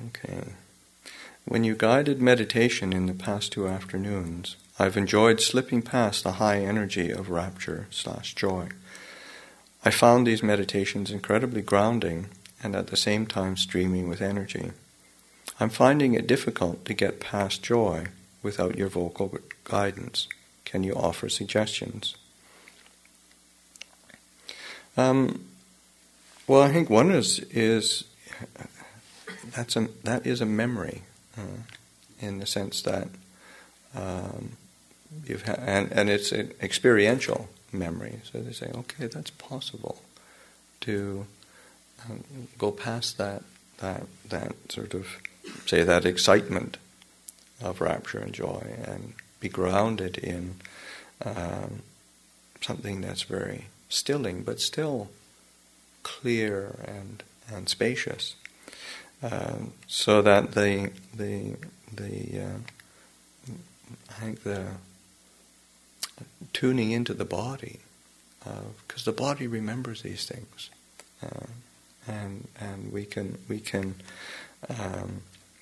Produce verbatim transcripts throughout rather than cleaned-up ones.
Okay. When you guided meditation in the past two afternoons, I've enjoyed slipping past the high energy of rapture slash joy. I found these meditations incredibly grounding and at the same time streaming with energy. I'm finding it difficult to get past joy without your vocal guidance. Can you offer suggestions? Um, well, I think one is is that's a that is a memory, uh, in the sense that um, you've ha- and and it's an experiential memory. So they say, okay, that's possible to um, go past that that that sort of say that excitement of rapture and joy and be grounded in um, something that's very stilling, but still clear and and spacious, um, so that the the the uh, I think the tuning into the body, because uh, the body remembers these things, uh, and and we can we can. Um,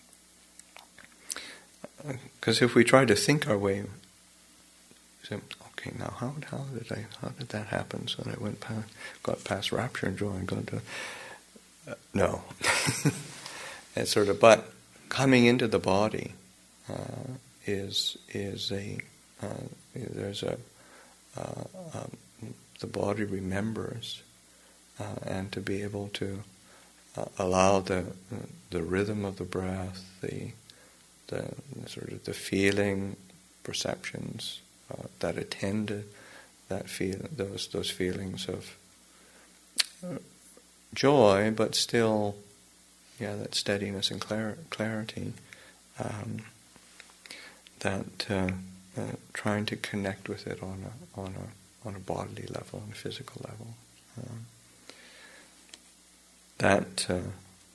Because if we try to think our way, say, okay, now how how did I how did that happen? So that I went past, got past rapture and joy and got to uh, no, and sort of. But coming into the body uh, is is a uh, there's a uh, um, the body remembers, uh, and to be able to uh, allow the the rhythm of the breath, the The, the sort of the feeling, perceptions uh, that attend that feel, those those feelings of uh, joy, but still, yeah, that steadiness and clar- clarity. Um, that uh, uh, trying to connect with it on a on a on a bodily level, on a physical level. Um, that uh,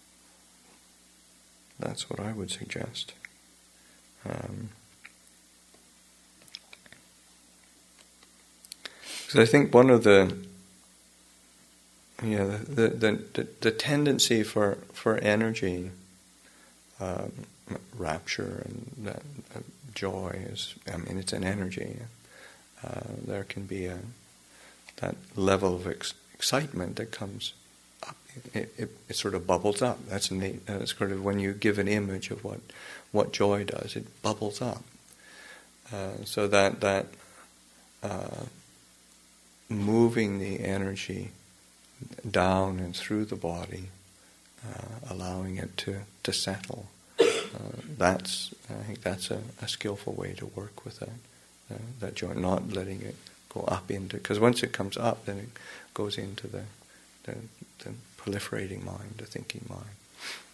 that's what I would suggest. Um, so I think one of the yeah the the the, the tendency for for energy, um, rapture and that, uh, joy is, I mean, it's an energy. Uh, there can be a that level of ex- excitement that comes up. It, it, it sort of bubbles up. That's neat. That's sort of when you give an image of what. What joy does, it bubbles up. Uh, so that that uh, moving the energy down and through the body, uh, allowing it to to settle. Uh, that's I think that's a, a skillful way to work with that uh, that joy, not letting it go up into, because once it comes up, then it goes into the the, the proliferating mind, the thinking mind.